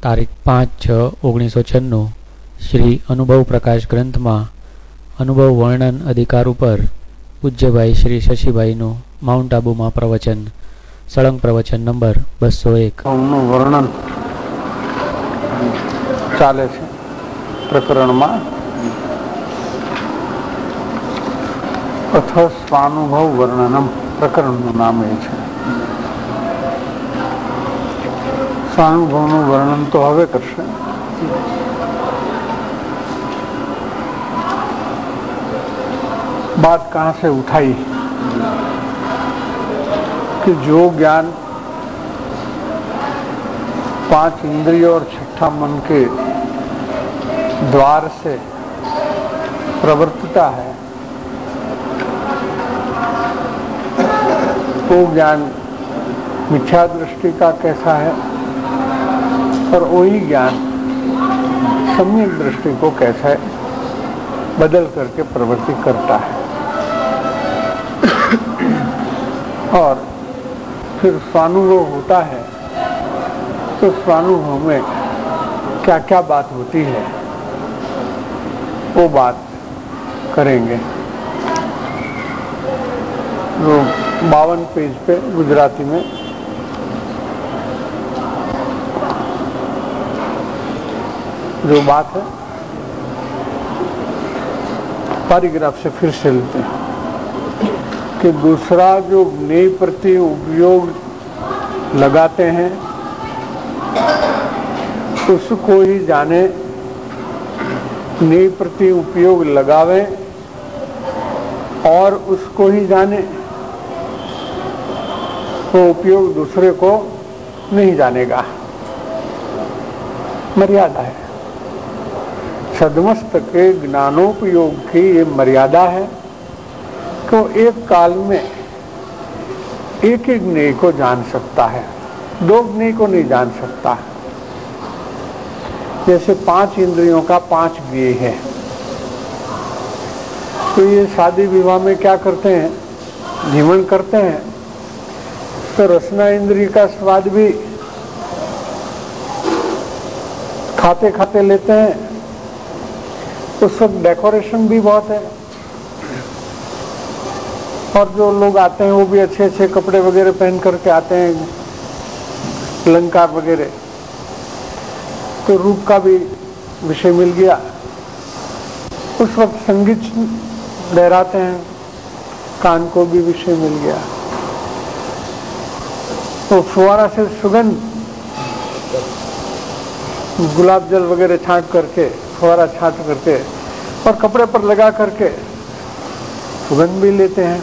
તારીખ 5/6/1996 શ્રી અનુભવ પ્રકાશ ગ્રંથમાં અનુભવ વર્ણન અધિકાર ઉપર પૂજ્યભાઈ શ્રી શશીભાઈનું માઉન્ટ આબુમાં પ્રવચન સળંગ પ્રવચન નંબર 201 નું વર્ણન ચાલે છે પ્રકરણમાં. અથ સ્વાનુભવ વર્ણનમ પ્રકરણનું નામ એ છે. स्वानुभव वर्णन तो हवे करशे. बात कहां से उठाई कि जो ज्ञान 5 इंद्रियों और छठा मन के द्वार से प्रवर्तता है, वो ज्ञान मिथ्या दृष्टि का कैसा है और वही ज्ञान सम्यक दृष्टि को कैसा है बदल करके प्रवृत्ति करता है. और फिर स्वानुभव होता है तो स्वानुभव में क्या क्या बात होती है वो बात करेंगे. जो 52 पेज पे गुजराती में जो बात है पैराग्राफ से फिर से लेते हैं कि दूसरा जो ज्ञेय प्रति उपयोग लगाते हैं उसको ही जाने, ज्ञेय प्रति उपयोग लगावे और उसको ही जाने, वो उपयोग दूसरे को नहीं जानेगा. मर्यादा है. सदमस्त के ज्ञानोपयोग की ये मर्यादा है कि एक काल में एक ही ज्ञेय को जान सकता है, 2 ज्ञेय को नहीं जान सकता. जैसे 5 इंद्रियों का 5 ज्ञेय है, तो ये शादी विवाह में क्या करते हैं, जीवन करते हैं तो रसना इंद्रिय का स्वाद भी खाते खाते लेते हैं. उस वक्त डेकोरेशन भी बहुत है और जो लोग आते हैं वो भी अच्छे अच्छे कपड़े वगैरह पहन करके आते हैं, अलंकार वगैरह, तो रूप का भी विषय मिल गया. उस वक्त संगीत लहराते हैं, कान को भी विषय मिल गया. तो फुवारा से सुगंध, गुलाब जल वगैरह छांट करके, फुवारा छांट करके और कपड़े पर लगा करके सुगंध भी लेते हैं.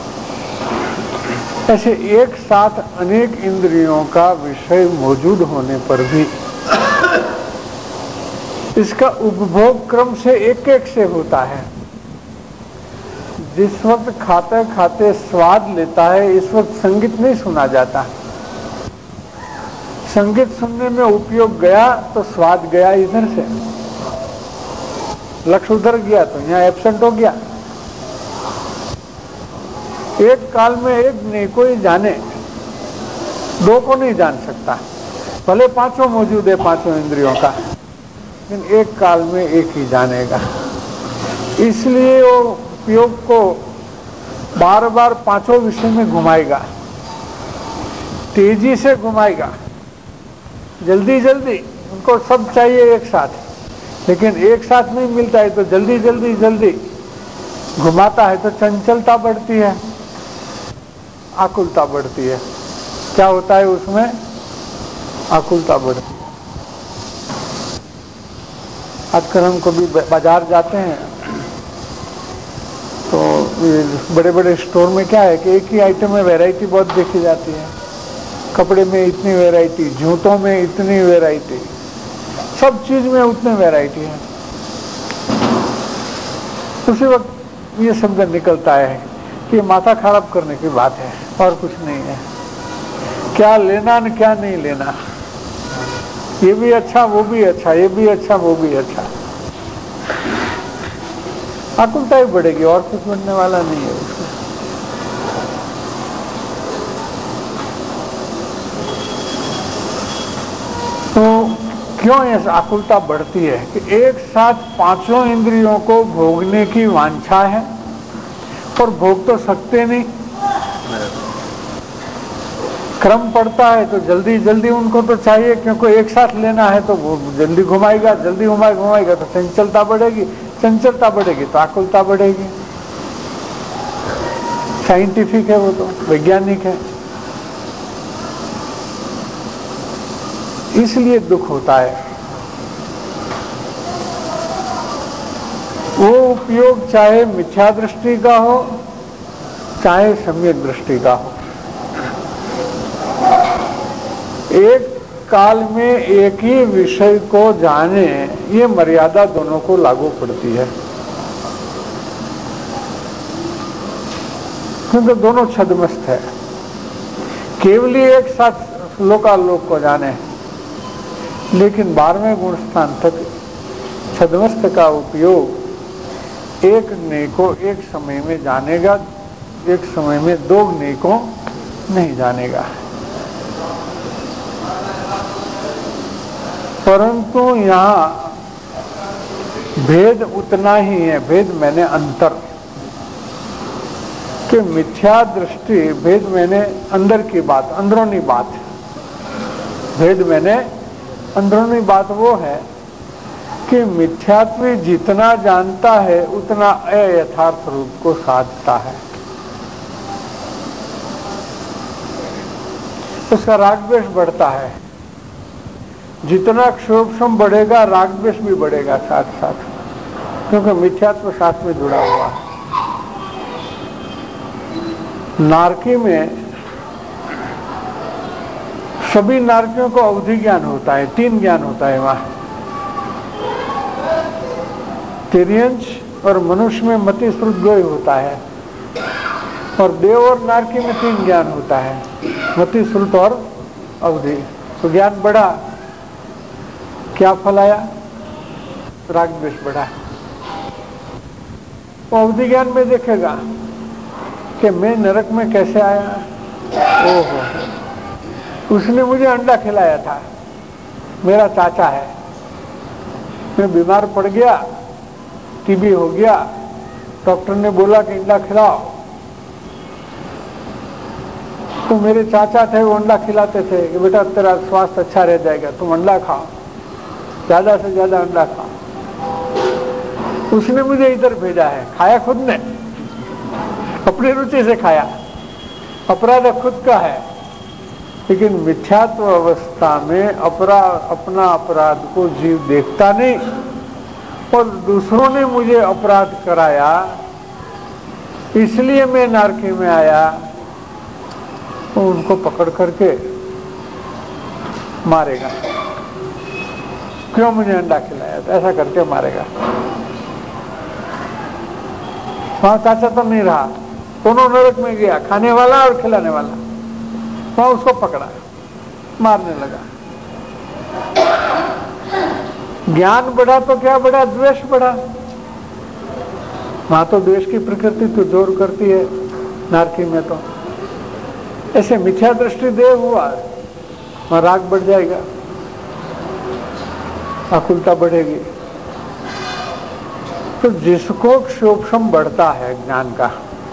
ऐसे एक साथ अनेक इंद्रियों का विषय मौजूद होने पर भी इसका उपभोग क्रम से एक एक से होता है. जिस वक्त खाते खाते स्वाद लेता है, इस वक्त संगीत नहीं सुना जाता. संगीत सुनने में उपयोग गया तो स्वाद गया इधर से, लक्ष्य उधर गया तो यहाँ एब्सेंट हो गया. एक काल में एक ज्ञेय को ही जाने, 2 को नहीं जान सकता. भले 5 मौजूद है 5 इंद्रियों का, लेकिन एक काल में एक ही जानेगा. इसलिए वो उपयोग को बार बार 5 विषय में घुमाएगा, तेजी से घुमाएगा, जल्दी जल्दी. उनको सब चाहिए एक साथ, लेकिन एक साथ नहीं मिलता है तो जल्दी जल्दी जल्दी घुमाता है तो चंचलता बढ़ती है, आकुलता बढ़ती है. क्या होता है उसमें? आकुलता बढ़ती है. आजकल हम कभी बाजार जाते हैं तो बड़े बड़े स्टोर में क्या है कि एक ही आइटम में वैरायटी बहुत देखी जाती है. कपड़े में इतनी वैरायटी, जूतों में इतनी वैरायटी, सब चीज में उतनी वैरायटी है. उसी वक्त ये शब्द निकलता है कि माथा खराब करने की बात है और कुछ नहीं है. क्या लेना न क्या नहीं लेना, ये भी अच्छा वो भी अच्छा, ये भी अच्छा वो भी अच्छा. आकुलता ही बढ़ेगी और कुछ बनने वाला नहीं है उसमें. तो क्यों ये आकुलता बढ़ती है कि एक साथ पांचों इंद्रियों को भोगने की वांछा है और भोग तो सकते नहीं। क्रम पड़ता है तो जल्दी जल्दी उनको तो चाहिए, क्योंकि एक साथ लेना है तो वो जल्दी घुमाएगा, जल्दी घुमाएगा तो चंचलता बढ़ेगी, चंचलता बढ़ेगी तो आकुलता बढ़ेगी। साइंटिफिक है, वो तो वैज्ञानिक है। इसलिए दुख होता है। वो उपयोग चाहे मिथ्या दृष्टि का हो चाहे सम्यक दृष्टि का हो, एक काल में एक ही विषय को जाने, ये मर्यादा दोनों को लागू पड़ती है, क्योंकि दोनों छद्मस्त है। केवल एक साथ लोकालोक को जाने, लेकिन 12वें गुण स्थान तक छद्मस्त का उपयोग एक ज्ञ को एक समय में जानेगा, एक समय में दो ज्ञ को नहीं जानेगा। परंतु यहाँ भेद उतना ही है, भेद मैंने अंतर कि मिथ्या दृष्टि, भेद मैंने अंदर की बात, अंदरूनी बात, भेद मैंने अंदरूनी बात वो है कि मिथ्यात्व जितना जानता है उतना अयथार्थ रूप को साधता है। उसका राग द्वेष बढ़ता है। जितना क्षोभम बढ़ेगा राग द्वेष भी बढ़ेगा साथ साथ, क्योंकि मिथ्यात्व साथ में जुड़ा हुआ है। नारकी में सभी नारकियों को अवधि ज्ञान होता है, 3 ज्ञान होता है वहां। तिर्यंश और मनुष्य में मति श्रुत 2 होता है, और देव और नारकी में 3 ज्ञान होता है, मति श्रुत और अवधि। तो ज्ञान बढ़ा, क्या फल आया? राग द्वेष बढ़ा। वो अवधि ज्ञान में देखेगा कि मैं नरक में कैसे आया। ओहो, उसने मुझे अंडा खिलाया था, मेरा चाचा है, मैं बीमार पड़ गया, टीबी हो गया, डॉक्टर ने बोला कि अंडा खिलाओ, तो मेरे चाचा थे, वो अंडा खिलाते थे कि बेटा तेरा स्वास्थ्य अच्छा रह जाएगा, तुम अंडा खाओ, ज्यादा से ज्यादा अंडा खाओ। उसने मुझे इधर भेजा है, खाया खुद ने, अपनी रुचि से खाया, अपराध खुद का है। लेकिन मिथ्यात्व अवस्था में अपना अपराध को जीव देखता नहीं, और दूसरों ने मुझे अपराध कराया इसलिए मैं नारकी में आया, तो उनको पकड़ करके मारेगा। क्यों मुझे अंडा खिलाया, तो ऐसा करके मारेगा। वहां चाचा तो नहीं रहा, दोनों नरक में गया, खाने वाला और खिलाने वाला। वहां उसको पकड़ा, मारने लगा। ज्ञान बढ़ा तो क्या बढ़ा? द्वेष बढ़ा। वहां तो द्वेष की प्रकृति तो जोर करती है, नारकी में तो ऐसे मिथ्या दृष्टि देव हुआ, वहां राग बढ़ जाएगा, आकुलता बढ़ेगी। तो जिसको क्षोभम बढ़ता है ज्ञान का,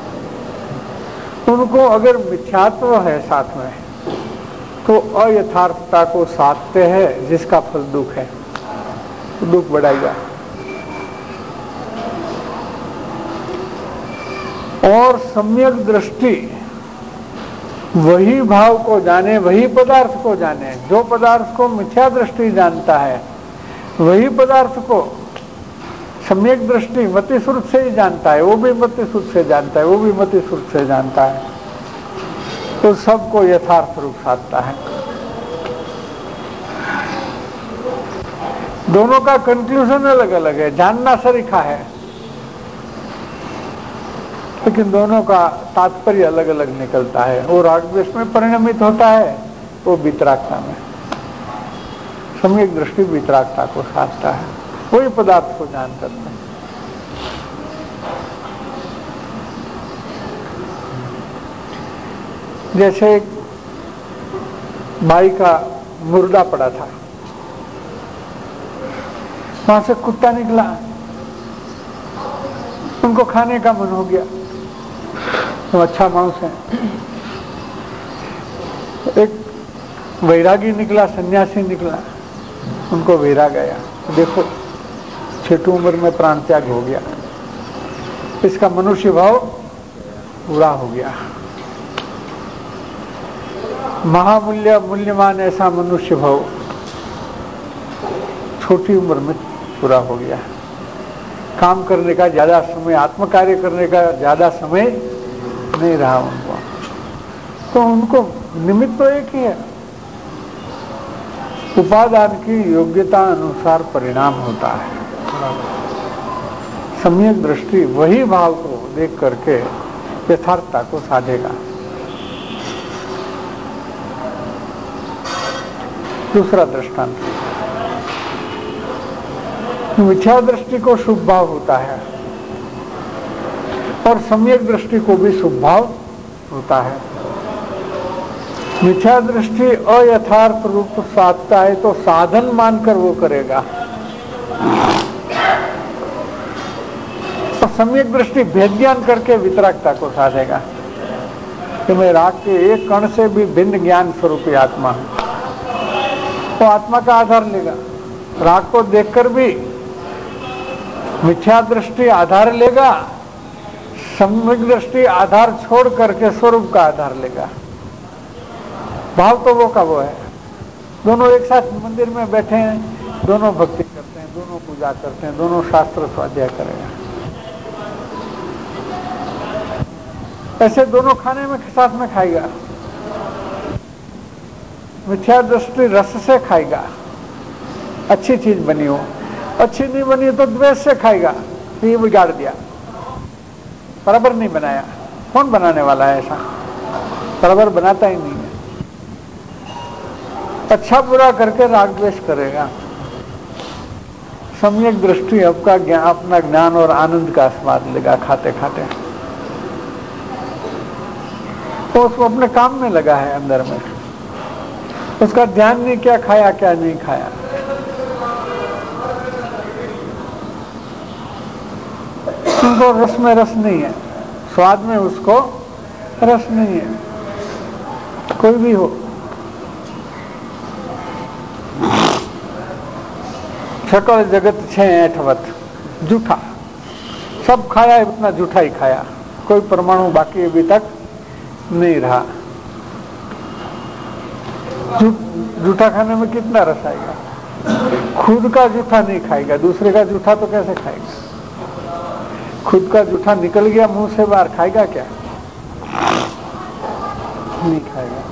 उनको अगर मिथ्यात्व है साथ में, तो अयथार्थता को साधते हैं, जिसका फल दुख है, तो दुख बढ़ाएगा। और सम्यक दृष्टि वही भाव को जाने, वही पदार्थ को जाने। जो पदार्थ को मिथ्या दृष्टि जानता है, वही पदार्थ को सम्यक दृष्टि मति श्रुत से ही जानता है, वो भी मति श्रुत से जानता है, वो भी मति श्रुत से जानता है, तो सबको यथार्थ रूप साधता है। दोनों का कंक्लूजन अलग अलग है, जानना सरीखा है, लेकिन दोनों का तात्पर्य अलग अलग निकलता है। वो राग द्वेष में परिणमित होता है, वो वितरागता में। सम्यक दृष्टि वितरागता को साधता है, वही पदार्थ को जान करता है। जैसे एक भाई का मुर्दा पड़ा था, वहां से कुत्ता निकला, उनको खाने का मन हो गया, तो अच्छा मांस है। एक वैरागी निकला, सन्यासी निकला, उनको वैराग आया, देखो छोटी उम्र में प्राण त्याग हो गया, इसका मनुष्य भाव पूरा हो गया। महामूल्य मूल्यवान ऐसा मनुष्य भाव छोटी उम्र में पूरा हो गया। काम करने का ज्यादा समय, आत्म कार्य करने का ज्यादा समय नहीं रहा उनको, तो उनको निमित्त तो एक ही है, उपादान की योग्यता अनुसार परिणाम होता है। सम्यक दृष्टि वही भाव को देख करके यथार्थता को साधेगा। दूसरा दृष्टांत, मिथ्या दृष्टि को शुभ भाव होता है और सम्यक दृष्टि को भी शुभ भाव होता है। मिथ्या दृष्टि अयथार्थ रूप साधता है तो साधन मानकर वो करेगा, और सम्यक दृष्टि भेद ज्ञान करके वितरागता को साधेगा कि मैं राग के एक कण से भी भिन्न ज्ञान स्वरूपी आत्मा हूं, तो आत्मा का आधार लेगा। राग को देखकर भी मिथ्या दृष्टि आधार लेगा, सम्यक दृष्टि आधार छोड़ करके स्वरूप का आधार लेगा। भाव तो वो का वो है। दोनों एक साथ मंदिर में बैठे हैं, दोनों भक्ति करते हैं, दोनों पूजा करते हैं, दोनों शास्त्र स्वाध्याय करेगा। ऐसे दोनों खाने में साथ में खाएगा। मिथ्या दृष्टि रस से खाएगा, अच्छी चीज बनी हो, अच्छी नहीं बनी तो द्वेष से खाएगा, ये बिगाड़ दिया, बराबर नहीं बनाया। कौन बनाने वाला है ऐसा? बराबर बनाता ही नहीं है। अच्छा बुरा करके राग द्वेष करेगा। सम्यक दृष्टि अपना ज्ञान और आनंद का स्वाद लेगा खाते खाते, तो उसको अपने काम में लगा है अंदर में, उसका ध्यान नहीं क्या खाया क्या नहीं खाया। उनको रस में रस नहीं है, स्वाद में उसको रस नहीं है, कोई भी हो। सकल जगत छे ऐठवत, जूठा सब खाया है, उतना जूठा ही खाया, कोई परमाणु बाकी अभी तक नहीं रहा। जूठा खाने में कितना रस आएगा? खुद का जूठा नहीं खाएगा, दूसरे का जूठा तो कैसे खाएगा? खुद का जूठा निकल गया मुंह से बाहर, खाएगा क्या? नहीं खाएगा।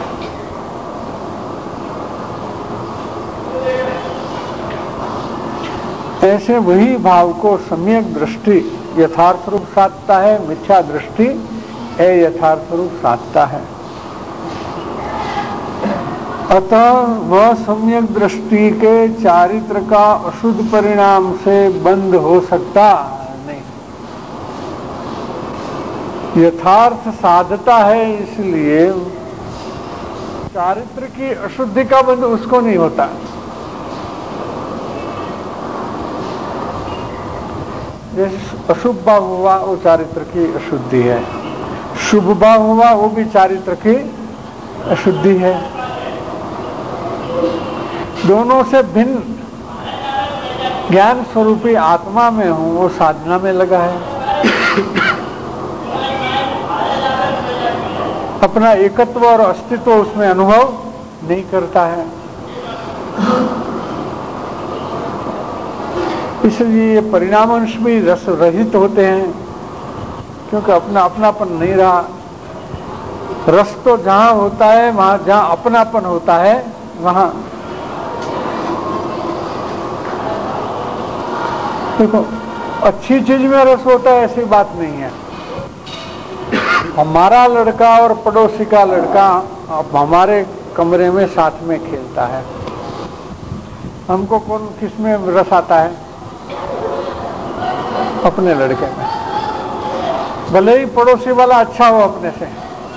ऐसे वही भाव को सम्यक दृष्टि यथार्थ रूप साधता है, मिथ्या दृष्टि अयथार्थ रूप साधता है। अतः वह सम्यक दृष्टि के चारित्र का अशुद्ध परिणाम से बंद हो सकता नहीं। यथार्थ साधता है, इसलिए चारित्र की अशुद्धि का बंध उसको नहीं होता। जैसे अशुभ भाव हुआ वो चारित्र की अशुद्धि है, शुभ भाव हुआ वो भी चारित्र की अशुद्धि है। दोनों से भिन्न ज्ञान स्वरूपी आत्मा में हूं, वो साधना में लगा है, अपना एकत्व और अस्तित्व उसमें अनुभव नहीं करता है। इसलिए ये परिणाम अंश भी रस रहित होते हैं, क्योंकि अपना अपनापन नहीं रहा। रस तो जहां होता है, वहां जहां अपनापन होता है वहां। देखो, अच्छी चीज में रस होता है ऐसी बात नहीं है। हमारा लड़का और पड़ोसी का लड़का अब हमारे कमरे में साथ में खेलता है, हमको कौन किस में रस आता है? अपने लड़के में। भले ही पड़ोसी वाला अच्छा हो अपने से,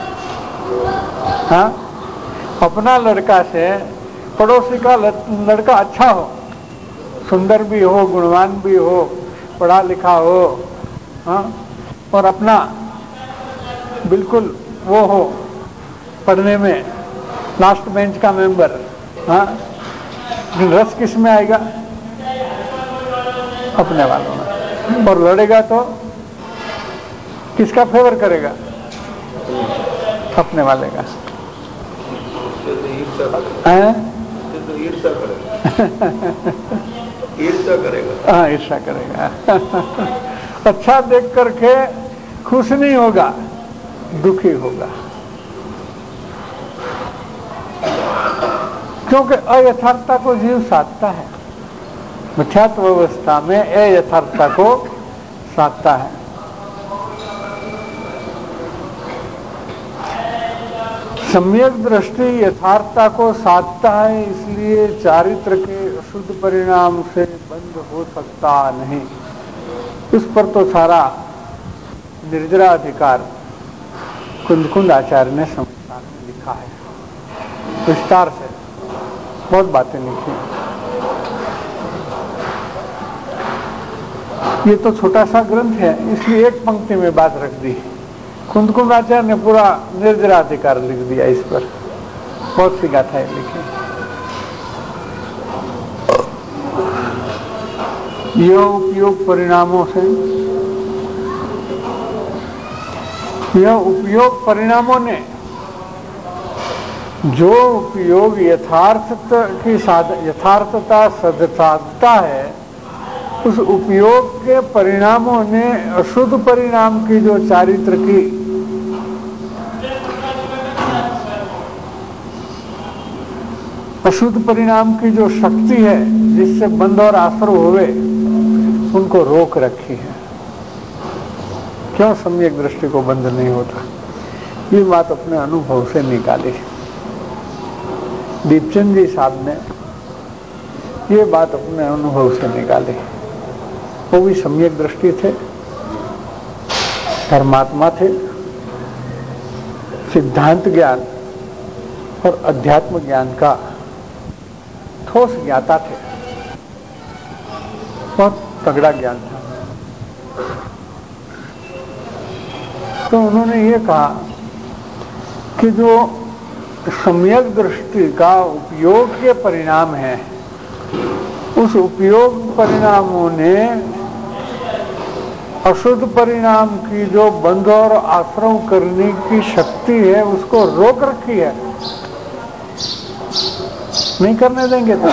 हाँ, अपना लड़का से पड़ोसी का लड़का अच्छा हो, सुंदर भी हो, गुणवान भी हो, पढ़ा लिखा हो, हाँ, और अपना बिल्कुल वो हो, पढ़ने में लास्ट बेंच का मेंबर, हाँ, रस किस में आएगा? अपने वालों में। और लड़ेगा तो किसका फेवर करेगा? अपने वाले का। ईर्ष्या करेगा। हाँ, ईर्ष्या करेगा। अच्छा देख करके खुश नहीं होगा, दुखी होगा, क्योंकि अयथार्थता को जीव साधता है, मिथ्यात्व अवस्था में अयथार्थता को साधता है। सम्यक दृष्टि यथार्थता को साधता है, इसलिए चारित्र के अशुद्ध परिणाम से बंद हो सकता नहीं। इस पर तो सारा निर्जरा अधिकार कुंद आचार्य ने संसार में लिखा है, विस्तार से बहुत बातें लिखी हैं। ये तो छोटा सा ग्रंथ है, इसलिए एक पंक्ति में बात रख दी। कुंद आचार्य ने पूरा निर्जरा अधिकार लिख दिया इस पर, बहुत सी गाथाएं लिखी। यह उपयोग परिणामों से, यह उपयोग परिणामों ने जो उपयोग यथार्थता साधता है, उस उपयोग के परिणामों ने अशुद्ध परिणाम की जो चारित्र की अशुद्ध परिणाम की जो शक्ति है, जिससे बंध और आश्रय हुए, उनको रोक रखी है। क्यों सम्यक दृष्टि को बंध नहीं होता? ये बात अपने अनुभव से निकाली। दीपचंद जी साहब ने ये बात अपने अनुभव से निकाली। वो भी सम्यक दृष्टि थे, धर्मात्मा थे, सिद्धांत ज्ञान और अध्यात्म ज्ञान का ठोस ज्ञाता थे, बहुत तगड़ा ज्ञान था। तो उन्होंने ये कहा कि जो सम्यक दृष्टि का उपयोग के परिणाम है, उस उपयोग परिणामों ने अशुद्ध परिणाम की जो बंध और आश्रय करने की शक्ति है, उसको रोक रखी है, नहीं करने देंगे। तो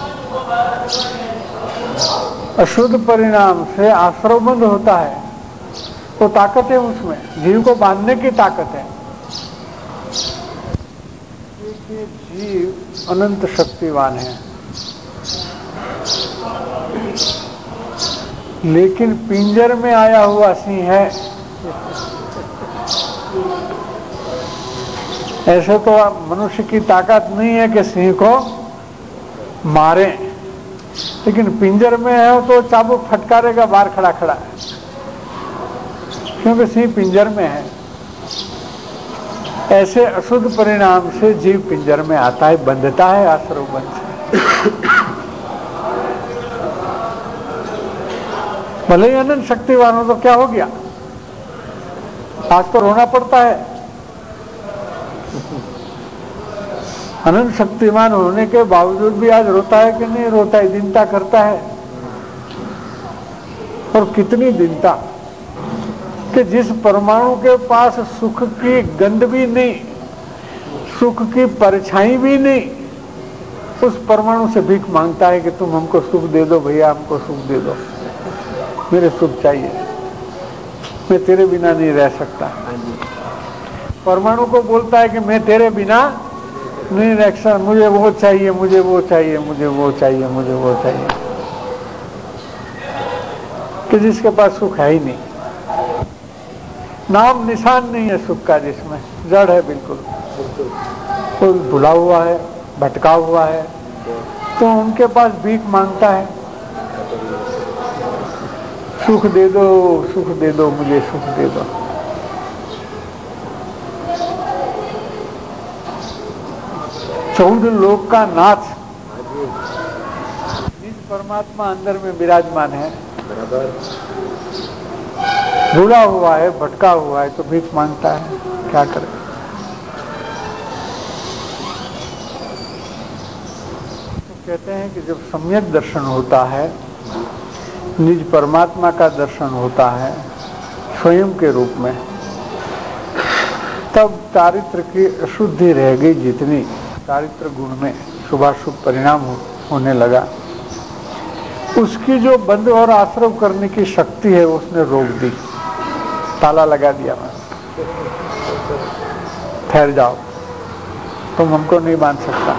अशुद्ध परिणाम से आश्रय बंद होता है, तो ताकत है उसमें, जीव को बांधने की ताकत है। जीव अनंत शक्तिवान है, लेकिन पिंजर में आया हुआ सिंह है। ऐसे तो मनुष्य की ताकत नहीं है कि सिंह को मारे, लेकिन पिंजर में है तो चाबुक फटकारेगा बाहर खड़ा खड़ा, क्योंकि सिंह पिंजर में है। ऐसे अशुद्ध परिणाम से जीव पिंजर में आता है, बंधता है आश्रय बंध से। भले ही अनंत शक्तिवान हो तो क्या हो गया? आज तो रोना पड़ता है। अनंत शक्तिमान होने के बावजूद भी आज रोता है कि नहीं रोता है? दीनता करता है। और कितनी दीनता कि जिस परमाणु के पास सुख की गंध भी नहीं, सुख की परछाई भी नहीं, उस परमाणु से भीख मांगता है कि तुम हमको सुख दे दो भैया, हमको सुख दे दो, मेरे सुख चाहिए, मैं तेरे बिना नहीं रह सकता। परमाणु को बोलता है कि मैं तेरे बिना नहीं रह सकता, मुझे वो चाहिए, मुझे वो चाहिए, मुझे वो चाहिए, मुझे वो चाहिए। कि जिसके पास सुख है ही नहीं, नाम निशान नहीं है सुख का, जिसमें जड़ है बिल्कुल, कोई भुला हुआ है, भटका हुआ है, तो उनके पास भीख मांगता है, सुख दे दो, सुख दे दो, मुझे सुख दे दो। चौदह लोक का नाथ निज परमात्मा अंदर में विराजमान है, भूला हुआ है, भटका हुआ है, तो भीख मांगता है, क्या करे। तो कहते हैं कि जब सम्यक दर्शन होता है, निज परमात्मा का दर्शन होता है स्वयं के रूप में, तब चारित्र की अशुद्धि रह गई, जितनी चारित्र गुण में शुभाशुभ परिणाम होने लगा, उसकी जो बंद और आश्रव करने की शक्ति है उसने रोक दी, ताला लगा दिया। ठहर जाओ, तुम हमको नहीं बांध सकता।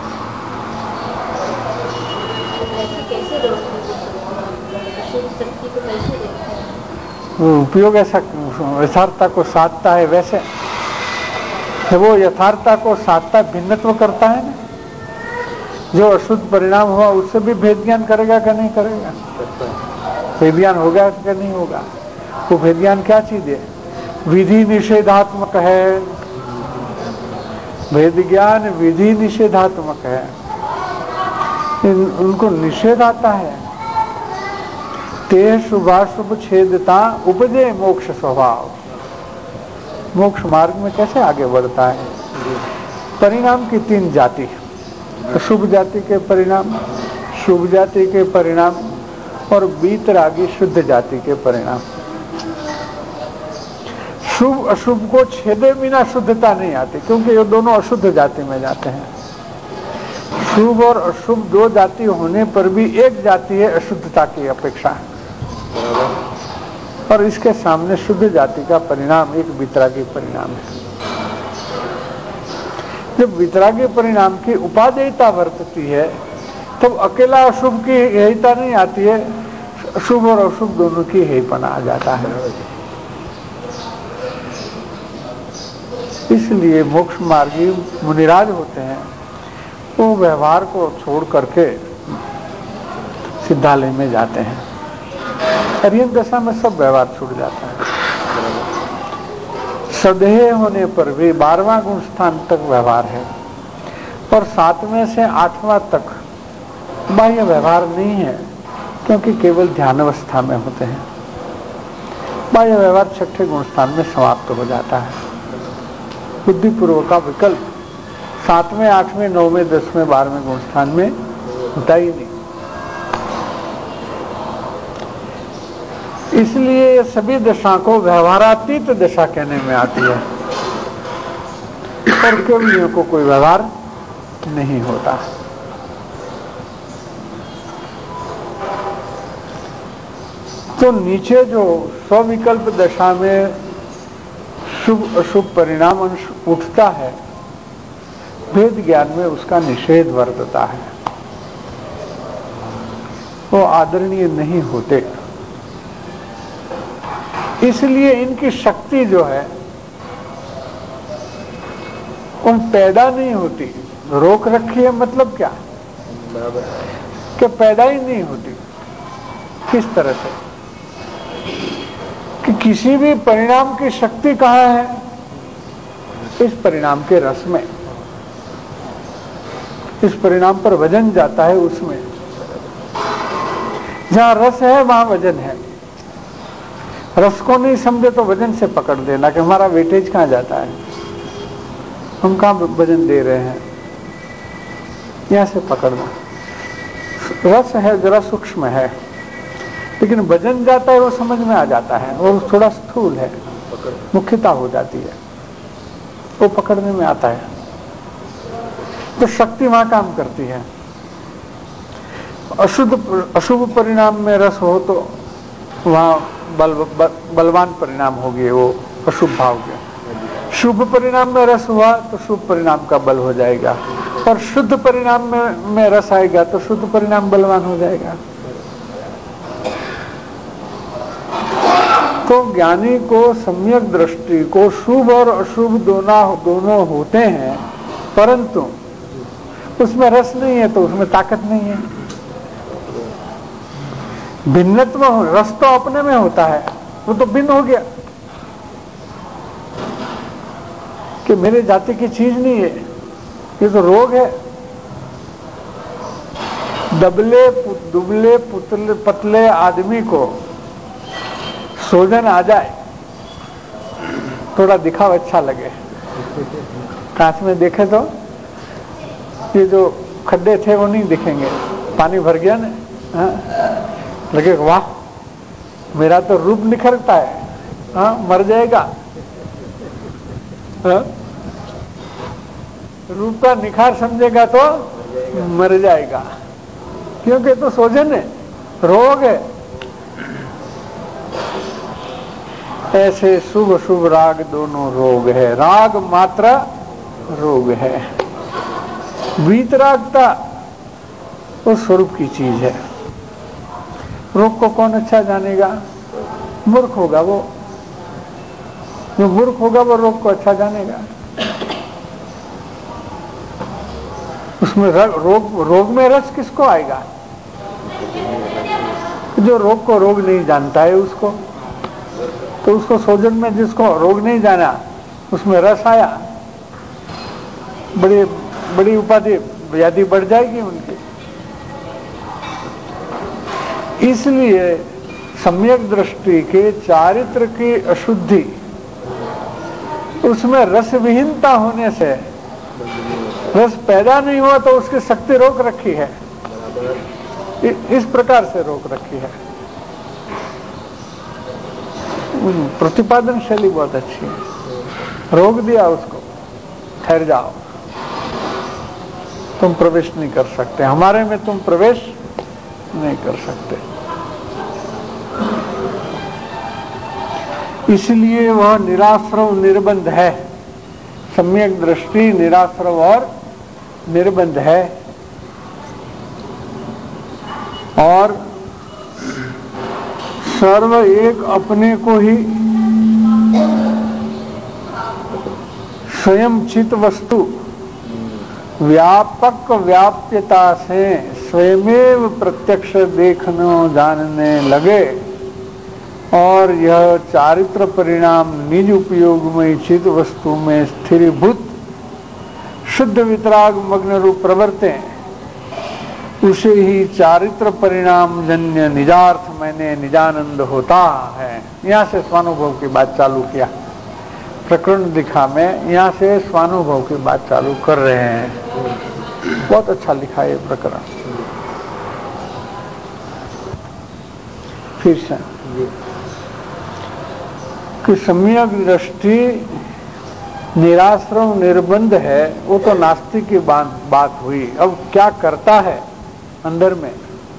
उपयोग ऐसा यथार्थता को साधता है, वैसे वो यथार्थता को साधता भिन्नत्व करता है ना। जो अशुद्ध परिणाम हुआ उससे भी भेद ज्ञान करेगा कि नहीं करेगा? भेद ज्ञान होगा कि नहीं होगा? वो भेद ज्ञान क्या चीज है? विधि निषेधात्मक है। भेद ज्ञान विधि निषेधात्मक है, उनको निषेध आता है। ते शुभाशुभ छेदता उपजे मोक्ष स्वभाव। मोक्ष मार्ग में कैसे आगे बढ़ता है? परिणाम की तीन जाति, अशुभ जाति के परिणाम, शुभ जाति के परिणाम और बीतरागी शुद्ध जाति के परिणाम। शुभ अशुभ को छेदे बिना शुद्धता नहीं आती, क्योंकि ये दोनों अशुद्ध जाति में जाते हैं। शुभ और अशुभ दो जाति होने पर भी एक जाति है अशुद्धता की अपेक्षा, और इसके सामने शुद्ध जाति का परिणाम एक वितरागी परिणाम है। जब वितरागी परिणाम की उपादेयता वर्तती है, तब अकेला अशुभ की हेयता नहीं आती है, शुभ और अशुभ दोनों की हेयपना आ जाता है। इसलिए मोक्ष मार्गी मुनिराज होते हैं, वो व्यवहार को छोड़ करके सिद्धालय में जाते हैं। अरिहंत दशा में सब व्यवहार छूट जाता है। सदेह होने पर भी 12वां गुण स्थान तक व्यवहार है, और 7वें से 8वां तक बाह्य व्यवहार नहीं है, क्योंकि केवल ध्यान अवस्था में होते हैं। बाह्य व्यवहार 6ठे गुण स्थान में समाप्त हो जाता है। बुद्धिपूर्वक का विकल्प 7वें, 8वें, 9वें, 10वें, 12वें गुण स्थान में होता ही नहीं। इसलिए सभी दशा को व्यवहारातीत दशा कहने में आती है, और केवलियों को कोई व्यवहार नहीं होता। तो नीचे जो स्विकल्प दशा में शुभ अशुभ परिणाम अंश उठता है, भेद ज्ञान में उसका निषेध वर्तता है, वो आदरणीय नहीं होते। इसलिए इनकी शक्ति जो है वो पैदा नहीं होती, रोक रखी है। मतलब क्या कि पैदा ही नहीं होती। किस तरह से? कि किसी भी परिणाम की शक्ति कहाँ है? इस परिणाम के रस में। इस परिणाम पर वजन जाता है, उसमें जहां रस है वहां वजन है। रस को नहीं समझे तो वजन से पकड़ देना कि हमारा वेटेज कहाँ जाता है, हम कहाँ वजन दे रहे हैं, यहां से पकड़ना। रस है जरा सूक्ष्म है, लेकिन वजन जाता है वो समझ में आ जाता है, और थोड़ा स्थूल है, मुख्यता हो जाती है, वो पकड़ने में आता है। तो शक्ति वहां काम करती है। अशुभ परिणाम में रस हो तो वहां बलवान परिणाम हो गए, वो अशुभ भाव के। शुभ परिणाम में रस हुआ तो शुभ परिणाम का बल हो जाएगा, और शुद्ध परिणाम में रस आएगा तो शुद्ध परिणाम बलवान हो जाएगा। तो ज्ञानी को सम्यक दृष्टि को शुभ और अशुभ दोनों होते हैं, परंतु उसमें रस नहीं है तो उसमें ताकत नहीं है। भिन्नत्व, रस तो अपने में होता है, वो तो भिन्न हो गया कि मेरे जाति की चीज नहीं है, ये तो रोग है। दुबले पतले आदमी को सूजन आ जाए, थोड़ा दिखाव अच्छा लगे, कांच में देखे तो ये जो खड्डे थे वो नहीं दिखेंगे, पानी भर गया ना, लगे वाह मेरा तो रूप निखरता है, मर जाएगा। रूप का निखार समझेगा तो मर जाएगा, क्योंकि तो सूजन है, रोग है। ऐसे शुभ शुभ राग दोनों रोग है, राग मात्र रोग है। वीतरागता वो स्वरूप की चीज है। रोग को कौन अच्छा जानेगा? मूर्ख होगा वो, जो मूर्ख होगा वो रोग को अच्छा जानेगा। उसमें रोग में रस किसको आएगा? जो रोग को रोग नहीं जानता है उसको, तो उसको सूजन में जिसको रोग नहीं जाना उसमें रस आया, बड़ी उपाधि व्याधि बढ़ जाएगी उनकी। इसलिए सम्यक दृष्टि के चारित्र की अशुद्धि, उसमें रस विहीनता होने से, रस पैदा नहीं हुआ तो उसकी शक्ति रोक रखी है, इस प्रकार से रोक रखी है। प्रतिपादन शैली बहुत अच्छी है। रोक दिया उसको, ठहर जाओ, तुम प्रवेश नहीं कर सकते, हमारे में तुम प्रवेश नहीं कर सकते। इसलिए वह निराश्रव निर्बंध है। सम्यक दृष्टि निराश्रव और निर्बंध है, और सर्व एक अपने को ही स्वयं चित वस्तु व्यापक व्याप्यता से स्वयमेव प्रत्यक्ष देखने जानने लगे, और यह चारित्र परिणाम निज उपयोग में चित वस्तु में स्थिरीभूत शुद्ध वितराग मग्न रूप प्रवर्ते, उसे ही चारित्र परिणाम जन्य निजार्थ मैंने निजानंद होता है। यहाँ से स्वानुभव की बात चालू किया, प्रकरण दिखा में यहाँ से स्वानुभव की बात चालू कर रहे हैं। बहुत अच्छा लिखा है प्रकरण। फिर से कि सम्यक दृष्टि निराश्रव निर्बंध है, वो तो नास्तिक की बात हुई। अब क्या करता है अंदर में,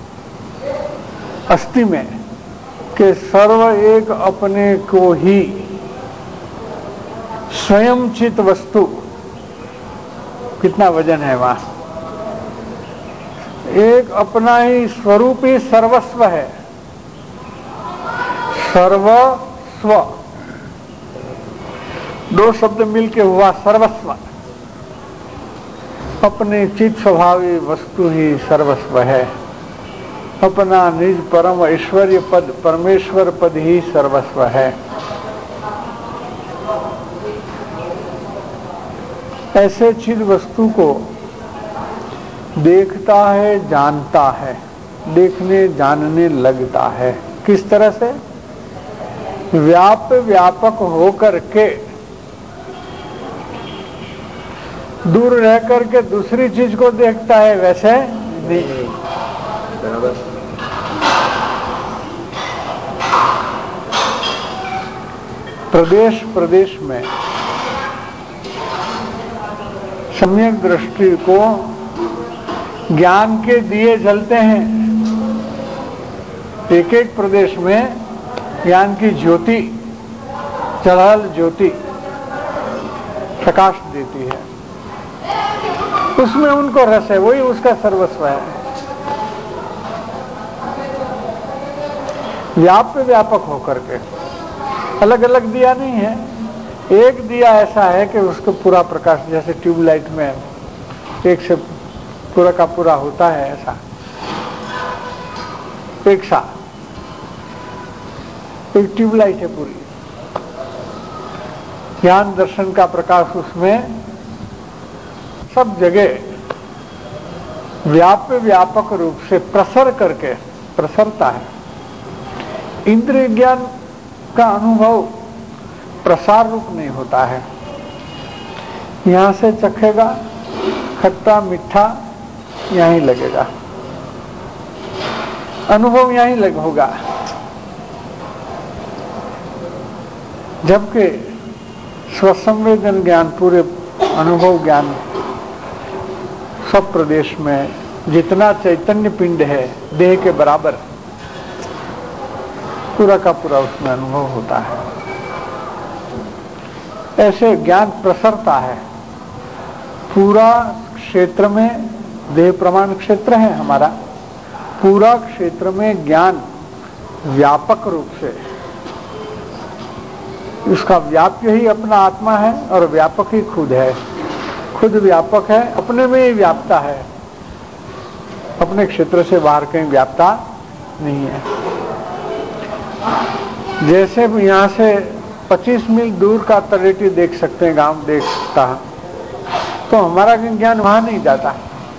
अस्थि में, कि सर्व एक अपने को ही स्वयं चित वस्तु, कितना वजन है वहां, एक अपना ही स्वरूप ही सर्वस्व है। सर्वस्व दो शब्द मिलके हुआ सर्वस्व। अपने चित स्वभावी वस्तु ही सर्वस्व है। अपना निज परम ऐश्वर्य पद, परमेश्वर पद ही सर्वस्व है। ऐसे चिद वस्तु को देखता है, जानता है, देखने जानने लगता है। किस तरह से? व्यापक होकर के, दूर रह करके दूसरी चीज को देखता है, वैसे नहीं। प्रदेश प्रदेश में सम्यक दृष्टि को ज्ञान के दिए जलते हैं। एक एक प्रदेश में ज्ञान की ज्योति, चढ़ल ज्योति प्रकाश देती है, उसमें उनको रस है, वही उसका सर्वस्व है। व्यापक होकर के, अलग अलग दिया नहीं है। एक दिया ऐसा है कि उसको पूरा प्रकाश, जैसे ट्यूबलाइट में एक से पूरा का पूरा होता है, ऐसा एक सा एक ट्यूबलाइट है पूरी। ज्ञान दर्शन का प्रकाश उसमें सब जगह व्यापक रूप से प्रसर करके प्रसरता है। इंद्रिय ज्ञान का अनुभव प्रसार रूप नहीं होता है। यहां से चखेगा, खट्टा मीठा यहीं लगेगा, अनुभव यहीं होगा। जबकि स्वसंवेदन ज्ञान, पूरे अनुभव ज्ञान, सब प्रदेश में जितना चैतन्य पिंड है देह के बराबर, पूरा का पूरा उसमें अनुभव होता है। ऐसे ज्ञान प्रसरता है पूरा क्षेत्र में। देह प्रमाण क्षेत्र है हमारा, पूरा क्षेत्र में ज्ञान व्यापक रूप से, उसका व्याप्य ही अपना आत्मा है और व्यापक ही खुद है। खुद व्यापक है, अपने में ही व्यापता है, अपने क्षेत्र से बाहर कहीं व्यापता नहीं है। जैसे यहां से 25 मील दूर का तलेटी देख सकते हैं, गांव देख सकता है, तो हमारा ज्ञान वहां नहीं जाता,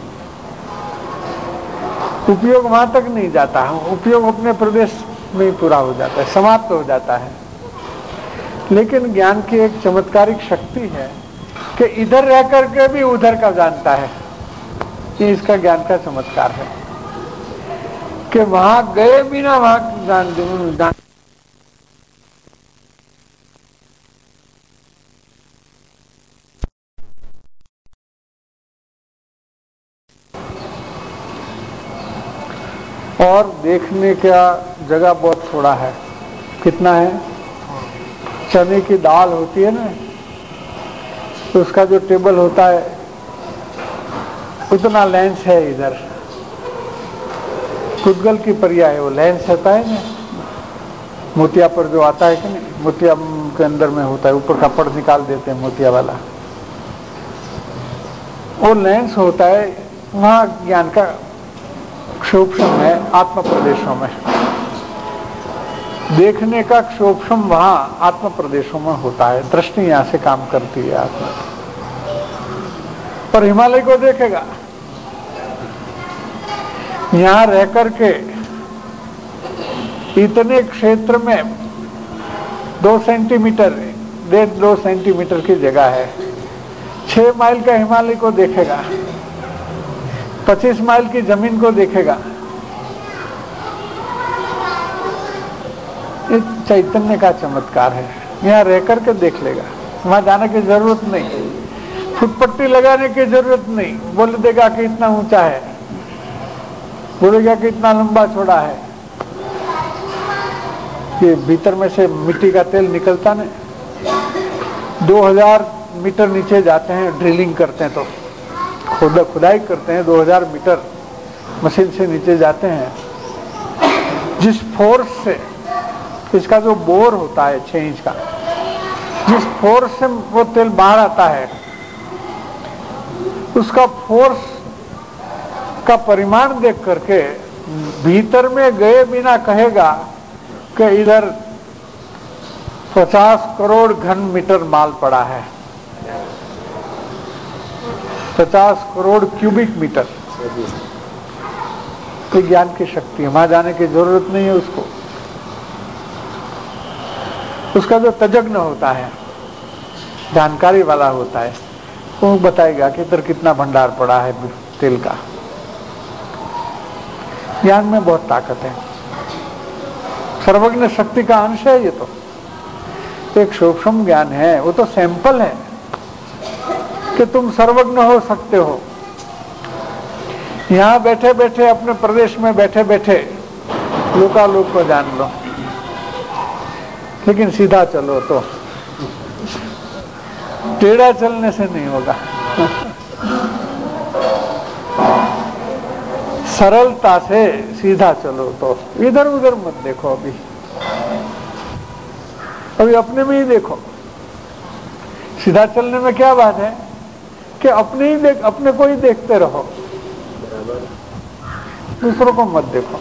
उपयोग वहां तक नहीं जाता, उपयोग अपने प्रदेश में ही पूरा हो जाता है, समाप्त हो जाता है। लेकिन ज्ञान की एक चमत्कारिक शक्ति है कि इधर रह करके भी उधर का जानता है। ये इसका ज्ञान का चमत्कार है कि वहां गए बिना वहां जान और देखने का जगह बहुत थोड़ा है। कितना है? चने की दाल होती है ना, तो उसका जो टेबल होता है उतना लेंस है इधर। कुदगल की पर्याय है वो लेंस होता है ना, मोतिया पर जो आता है कि नहीं, मोतिया के अंदर में होता है, ऊपर कपड़ निकाल देते हैं मोतिया वाला, वो लेंस होता है। वहां ज्ञान का क्षोभम है आत्म प्रदेशों में, देखने का क्षोभम वहां आत्म प्रदेशों में होता है। दृष्टि यहां से काम करती है आत्मा। पर हिमालय को देखेगा, यहां रह करके इतने क्षेत्र में 2 सेंटीमीटर, 1.5-2 सेंटीमीटर की जगह है, 6 माइल का हिमालय को देखेगा, 25 माइल की जमीन को देखेगा। ये चैतन्य का चमत्कार है। यहाँ रह करके देख लेगा, वहां जाने की जरूरत नहीं, फुटपट्टी लगाने की जरूरत नहीं। बोल देगा कि इतना ऊंचा है, बोलेगा कि इतना लंबा चौड़ा है। ये भीतर में से मिट्टी का तेल निकलता ना, 2000 मीटर नीचे जाते हैं, ड्रिलिंग करते हैं तो खुदाई करते हैं, 2000 मीटर मशीन से नीचे जाते हैं। जिस फोर्स से इसका जो बोर होता है 6 इंच का, जिस फोर्स से वो तेल बाहर आता है, उसका फोर्स का परिमाण देख करके भीतर में गए बिना कहेगा कि इधर 50 करोड़ घन मीटर माल पड़ा है, 50 करोड़ क्यूबिक मीटर। तो ज्ञान की शक्ति है, वहां जाने की जरूरत नहीं है उसको। उसका जो तजज्ञ होता है, जानकारी वाला होता है, वो बताएगा कि इधर कितना भंडार पड़ा है तेल का। ज्ञान में बहुत ताकत है, सर्वज्ञ शक्ति का अंश है। ये तो एक सूक्ष्म ज्ञान है, वो तो सैंपल है कि तुम सर्वज्ञ हो सकते हो। यहां बैठे बैठे, अपने प्रदेश में बैठे बैठे लोकालोक को जान लो, लेकिन सीधा चलो तो, टेढ़ा चलने से नहीं होगा। सरलता से सीधा चलो तो, इधर उधर मत देखो। अभी अपने में ही देखो। सीधा चलने में क्या बात है कि अपने को ही देखते रहो, दूसरों को मत देखो।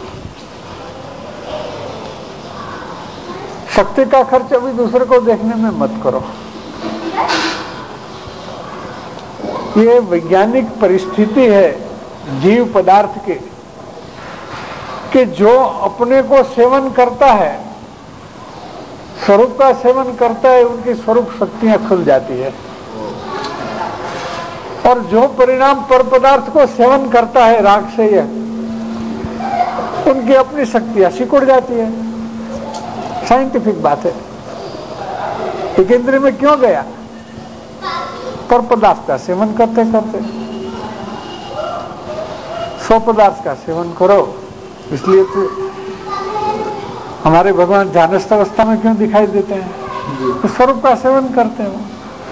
शक्ति का खर्च अभी दूसरे को देखने में मत करो। ये वैज्ञानिक परिस्थिति है जीव पदार्थ के कि जो अपने को सेवन करता है, स्वरूप का सेवन करता है, उनकी स्वरूप शक्तियां खुल जाती है। और जो परिणाम पर पदार्थ को सेवन करता है राग से, यह उनकी अपनी शक्तियां सिकुड़ जाती है। साइंटिफिक बात है। एक इंद्रिय में क्यों गया? पर पदार्थ का सेवन करते करते। सौ पदार्थ का सेवन करो, इसलिए तो हमारे भगवान ध्यानस्थ अवस्था में क्यों दिखाई देते हैं? तो स्वरूप का सेवन करते हैं।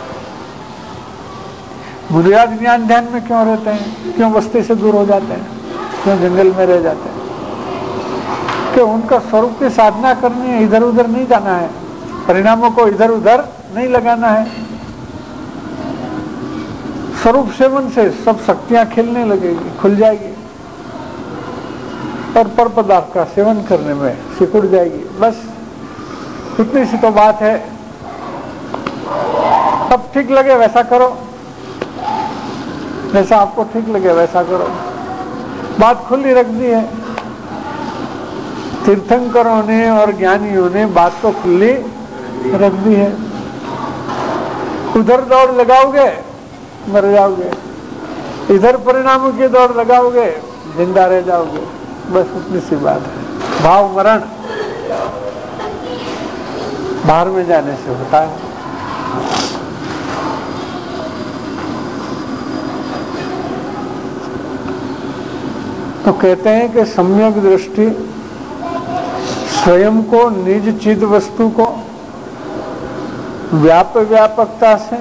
बुनियाद ज्ञान ध्यान में क्यों रहते हैं? क्यों बस्ती से दूर हो जाते हैं? क्यों जंगल में रह जाते हैं? कि उनका स्वरूप की साधना करनी है, इधर उधर नहीं जाना है, परिणामों को इधर उधर नहीं लगाना है। स्वरूप सेवन से सब शक्तियां खिलने लगेगी, खुल जाएगी और पर पदार्थ का सेवन करने में सिकुड़ जाएगी। बस इतनी सी तो बात है। अब ठीक लगे वैसा करो, जैसा आपको ठीक लगे वैसा करो। बात खुली रख दी है। तीर्थंकरों ने और ज्ञानियों ने बात को खुली रख दी है। उधर दौड़ लगाओगे मर जाओगे, इधर परिणामों की दौड़ लगाओगे जिंदा रह जाओगे। बस उतनी सी बात है। भाव मरण बाहर में जाने से होता है। तो कहते हैं कि सम्यक दृष्टि स्वयं को, निज चिद वस्तु को व्यापकता से,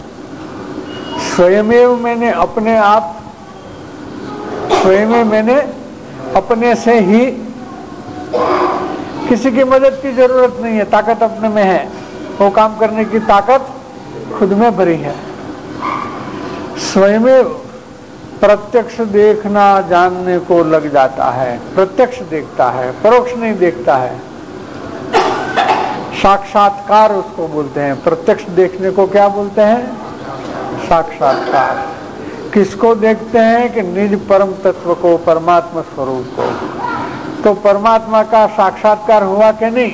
स्वयमेव मैंने अपने आप, स्वयं मैंने अपने से ही, किसी की मदद की जरूरत नहीं है, ताकत अपने में है, वो काम करने की ताकत खुद में भरी है। स्वयमेव प्रत्यक्ष देखना जानने को लग जाता है। प्रत्यक्ष देखता है, परोक्ष नहीं देखता है। साक्षात्कार उसको बोलते हैं। प्रत्यक्ष देखने को क्या बोलते हैं? साक्षात्कार। किसको देखते हैं? कि निज परम तत्व को, परमात्मा स्वरूप को। तो परमात्मा का साक्षात्कार हुआ कि नहीं?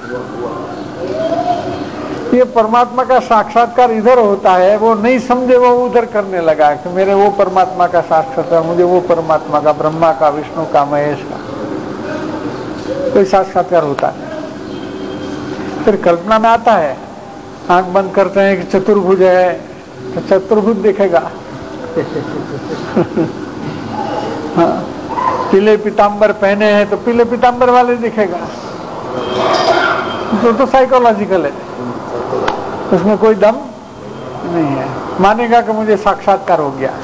ये परमात्मा का साक्षात्कार इधर होता है, वो नहीं समझे, वो उधर करने लगा कि मेरे वो परमात्मा का साक्षात्कार, मुझे वो परमात्मा का, ब्रह्मा का, विष्णु का, महेश का कोई साक्षात्कार होता है। फिर कल्पना में आता है, आंख बंद करते हैं कि चतुर्भुज है तो चतुर्भुज दिखेगा। हाँ, पीले पीताम्बर पहने हैं तो पीले पीताम्बर वाले दिखेगा। तो साइकोलॉजिकल है, उसमें कोई दम नहीं है। मानेगा कि मुझे साक्षात्कार हो गया।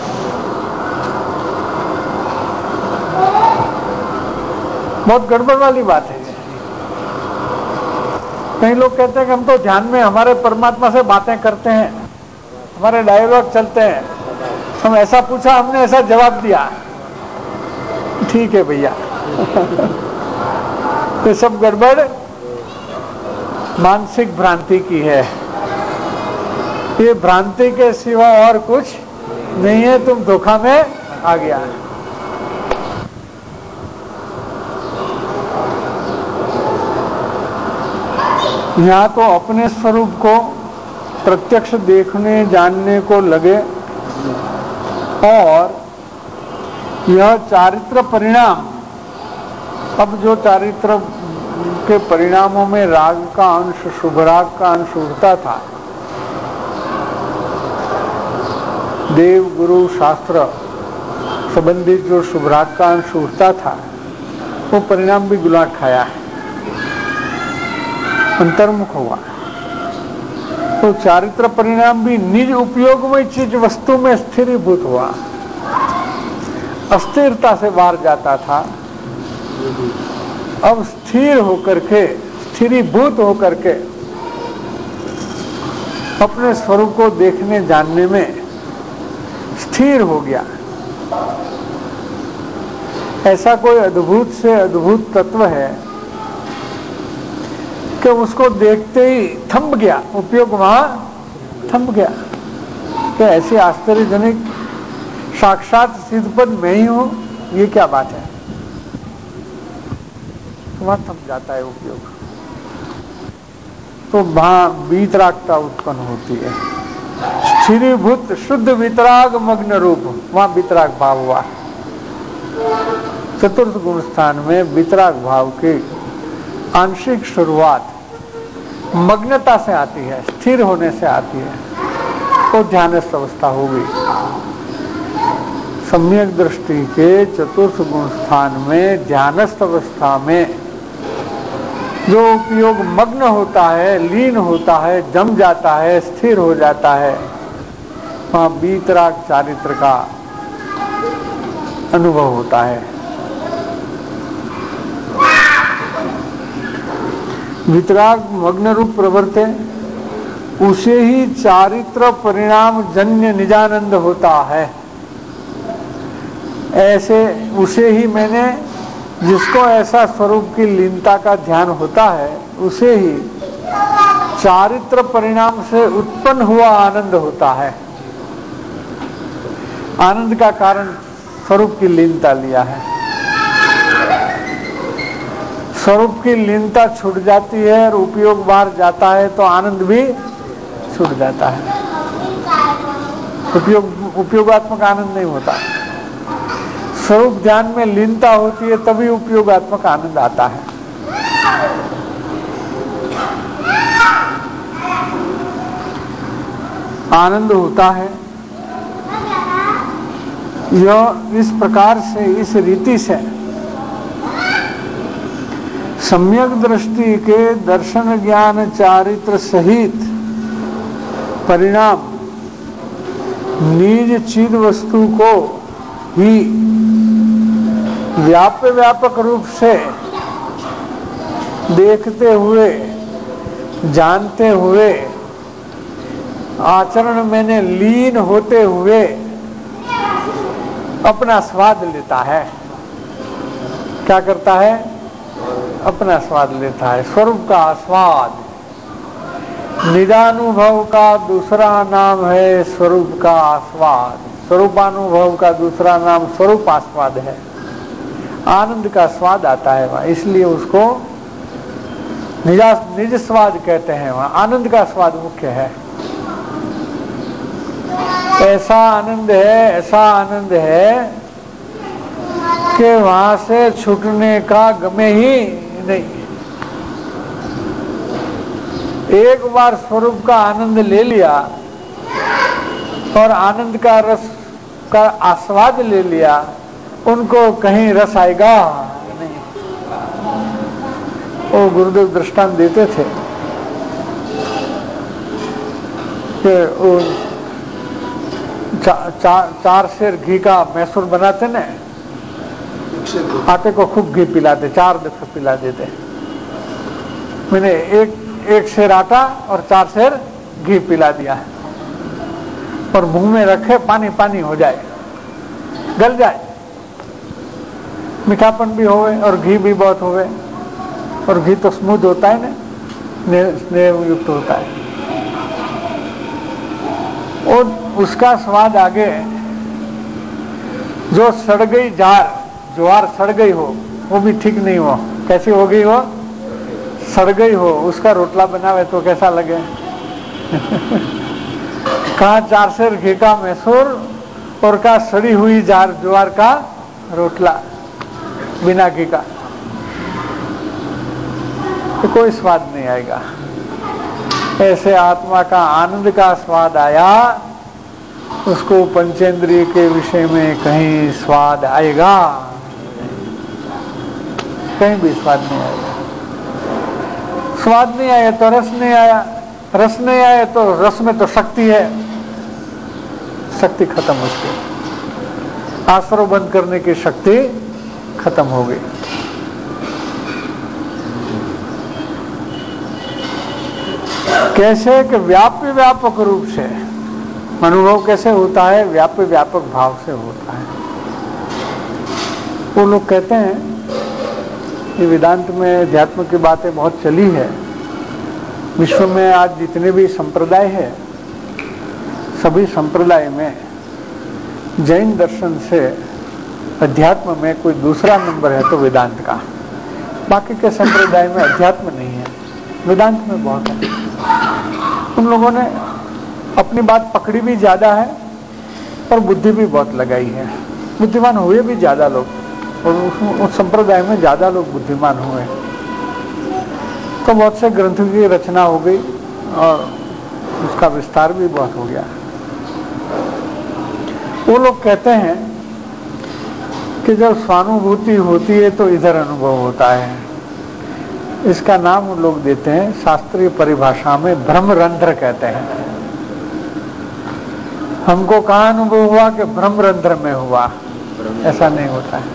बहुत गड़बड़ वाली बात है। कई लोग कहते हैं कि हम तो ध्यान में हमारे परमात्मा से बातें करते हैं, हमारे डायलॉग चलते हैं, हम ऐसा पूछा हमने ऐसा जवाब दिया। ठीक है भैया। ये सब गड़बड़ मानसिक भ्रांति की है। ये भ्रांति के सिवा और कुछ नहीं है। तुम धोखा में आ गया। यहाँ तो अपने स्वरूप को प्रत्यक्ष देखने जानने को लगे और यह चारित्र परिणाम, अब जो चारित्र के परिणामों में राग का अंश, शुभ राग का अंश उठता था, देव गुरु शास्त्र संबंधित जो शुभ राग का अंश उठता था, वो परिणाम भी गुलाट खाया है, अंतर्मुख हुआ। तो चारित्र परिणाम भी निज उपयोगमय चीज वस्तु में स्थिरीभूत हुआ, अस्थिरता से बाहर जाता था। अब स्थिर होकर के, स्थिरीभूत होकर के अपने स्वरूप को देखने जानने में स्थिर हो गया। ऐसा कोई अद्भुत से अद्भुत तत्व है कि उसको देखते ही थम गया, उपयोग वहां थम गया। कि ऐसी आश्चर्यजनक साक्षात सिद्धपद मैं ही हूं, ये क्या बात है? वहां थम जाता है उपयोग। तो वहां वीतरागता उत्पन्न होती है। स्थिरीभूत शुद्ध वितराग मग्न रूप, वहां वितराग भाव हुआ। चतुर्थ गुण स्थान में वितराग भाव की आंशिक शुरुआत मग्नता से आती है, स्थिर होने से आती है, वो ध्यानस्थ अवस्था होगी। सम्यक दृष्टि के चतुर्थ गुण स्थान में ध्यानस्थ अवस्था में जो उपयोग मग्न होता है, लीन होता है, जम जाता है, स्थिर हो जाता है, वहां वीतराग चारित्र का अनुभव होता है। वितराग मग्न रूप प्रवर्ते, उसे ही चारित्र परिणाम जन्य निजानंद होता है। ऐसे उसे ही मैंने, जिसको ऐसा स्वरूप की लीनता का ध्यान होता है, उसे ही चारित्र परिणाम से उत्पन्न हुआ आनंद होता है। आनंद का कारण स्वरूप की लीनता लिया है। स्वरूप की लीनता छूट जाती है और उपयोग बाहर जाता है तो आनंद भी छूट जाता है। उपयोगात्मक आनंद नहीं होता। स्वरूप ध्यान में लीनता होती है तभी उपयोगात्मक आनंद आता है। आनंद होता है यह इस प्रकार से, इस रीति से सम्यक दृष्टि के दर्शन ज्ञान चारित्र सहित परिणाम निज चिद वस्तु को ही व्यापक रूप से देखते हुए, जानते हुए, आचरण में लीन होते हुए अपना स्वाद लेता है। क्या करता है? अपना स्वाद लेता है। स्वरूप का आस्वाद, निजानुभव का दूसरा नाम है स्वरूप का आस्वाद। स्वरूपानुभव का दूसरा नाम स्वरूप आस्वाद है। आनंद का स्वाद आता है वहां, इसलिए उसको निज स्वाद कहते हैं। वहां आनंद का स्वाद मुख्य है। ऐसा आनंद है कि वहां से छूटने का गमे ही नहीं। एक बार स्वरूप का आनंद ले लिया और आनंद का रस का आस्वाद ले लिया, उनको कहीं रस आएगा नहीं। वो गुरुदेव दृष्टांत देते थे कि चार सेर घी का मैसूर बनाते ना, आटे को खूब घी पिलाते, 4 दफे पिला देते। मैंने एक सेर आटा और 4 सेर घी पिला दिया और मुंह में रखे, पानी पानी हो जाए, गल जाए, मीठापन भी होवे और घी भी बहुत होवे। और घी तो स्मूथ होता है ना, स्नेह युक्त होता है। और उसका स्वाद आगे जो सड़ गई ज्वार सड़ गई हो, वो भी ठीक नहीं हो। कैसी हो गई हो? सड़ गई हो, उसका रोटला बनावे तो कैसा लगे? कहा 4 सेर घी का मैसूर और का सड़ी हुई ज्वार का रोटला बिना घी का, तो कोई स्वाद नहीं आएगा। ऐसे आत्मा का आनंद का स्वाद आया, उसको पंचेंद्रिय के विषय में कहीं स्वाद आएगा? कहीं भी स्वाद नहीं आएगा। स्वाद नहीं आया तो रस नहीं आया, रस नहीं आया तो रस में तो शक्ति है, शक्ति खत्म हो गई। आश्रव बंद करने की शक्ति खत्म हो गई। कैसे कि व्यापक रूप से अनुभव कैसे होता है? व्यापक भाव से होता है। वो लोग कहते हैं कि वेदांत में अध्यात्म की बातें बहुत चली है। विश्व में आज जितने भी संप्रदाय है, सभी संप्रदाय में जैन दर्शन से अध्यात्म में कोई दूसरा नंबर है तो वेदांत का। बाकी के संप्रदाय में अध्यात्म नहीं है, वेदांत में बहुत है। उन लोगों ने अपनी बात पकड़ी भी ज्यादा है और बुद्धि भी बहुत लगाई है। बुद्धिमान हुए भी ज्यादा लोग, और उस संप्रदाय में ज्यादा लोग बुद्धिमान हुए, तो बहुत से ग्रंथों की रचना हो गई और उसका विस्तार भी बहुत हो गया। वो लोग कहते हैं कि जब स्वानुभूति होती है तो इधर अनुभव होता है। इसका नाम वो लोग देते हैं, शास्त्रीय परिभाषा में ब्रह्मरंध्र कहते हैं। हमको कहाँ अनुभव हुआ कि ब्रह्मरंध्र में हुआ, ऐसा नहीं होता है।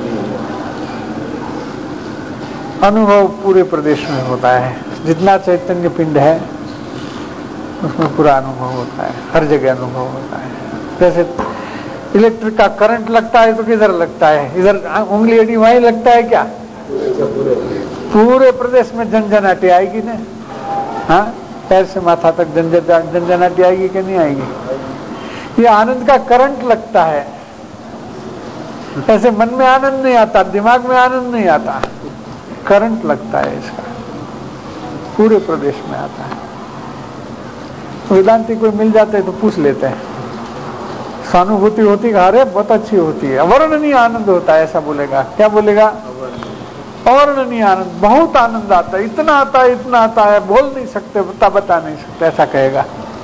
अनुभव पूरे प्रदेश में होता है, जितना चैतन्य पिंड है उसमें पूरा अनुभव होता है, हर जगह अनुभव होता है। जैसे इलेक्ट्रिक का करंट लगता है तो किधर लगता है, इधर उंगली अड़ी वहीं लगता है क्या? पूरे प्रदेश में झंझनाटी आएगी ना। हाँ, पैर से माथा तक झंझनाटी आएगी कि नहीं आएगी? ये आनंद का करंट लगता है। ऐसे मन में आनंद नहीं आता, दिमाग में आनंद नहीं आता, करंट लगता है इसका, पूरे प्रदेश में आता है। वेदांती कोई मिल जाते हैं तो पूछ लेते हैं, स्वानुभूति होती है? अरे बहुत अच्छी होती है, अवर्णनीय आनंद होता है, ऐसा बोलेगा। क्या बोलेगा? अवर्णनीय आनंद, बहुत आनंद आता है, इतना आता है, इतना आता है, बोल नहीं सकते, बता नहीं सकते, ऐसा कहेगा।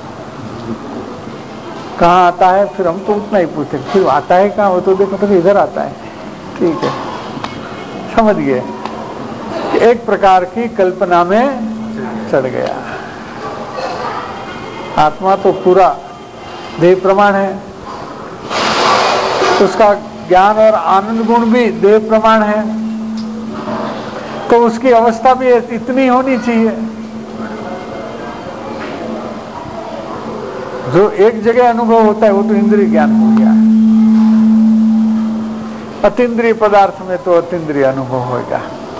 कहाँ आता है? फिर हम तो उतना ही पूछते, फिर आता है कहाँ? वो तो देखो तो इधर आता है। ठीक है, समझ गए। एक प्रकार की कल्पना में चढ़ गया। आत्मा तो पूरा देह प्रमाण है, उसका ज्ञान और आनंद गुण भी देह प्रमाण है, तो उसकी अवस्था भी इतनी होनी चाहिए। जो एक जगह अनुभव होता है वो तो इंद्रिय ज्ञान हो गया, अतीन्द्रिय पदार्थ में तो अतीन्द्रिय अनुभव होगा।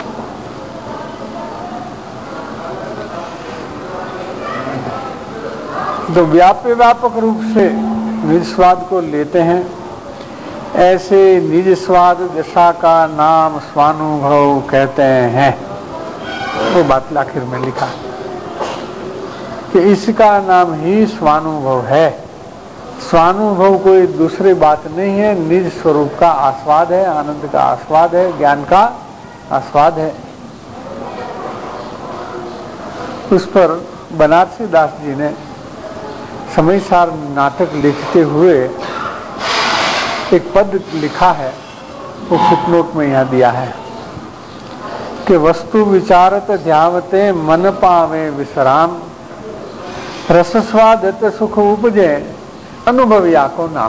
तो व्यापक रूप से निज स्वाद को लेते हैं, ऐसे निज स्वाद दशा का नाम स्वानुभव कहते हैं। वो बात आखिर में लिखा कि इसका नाम ही स्वानुभव है। स्वानुभव कोई दूसरी बात नहीं है, निज स्वरूप का आस्वाद है, आनंद का आस्वाद है, ज्ञान का आस्वाद है। उस पर बनारसी दास जी ने समय सार नाटक लिखते हुए एक पद लिखा है, वो फुटनोट में यहाँ दिया है कि वस्तु विचारत ध्यावते मन पावे विश्राम, रसस्वादत सुख उपजे अनुभविया को नाम।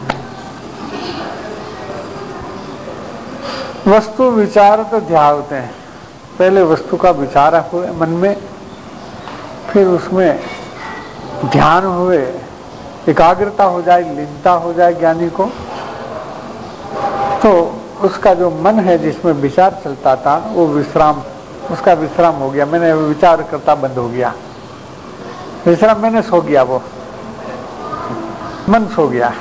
वस्तु विचारत ध्यावते, पहले वस्तु का विचार हुए मन में, फिर उसमें ध्यान हुए, एकाग्रता हो जाए, लीनता हो जाए ज्ञानी को, तो उसका जो मन है जिसमें विचार चलता था वो विश्राम, उसका विश्राम हो गया। मैंने विचार करता बंद हो गया, विश्राम मैंने सो गया, वो मन सो गया।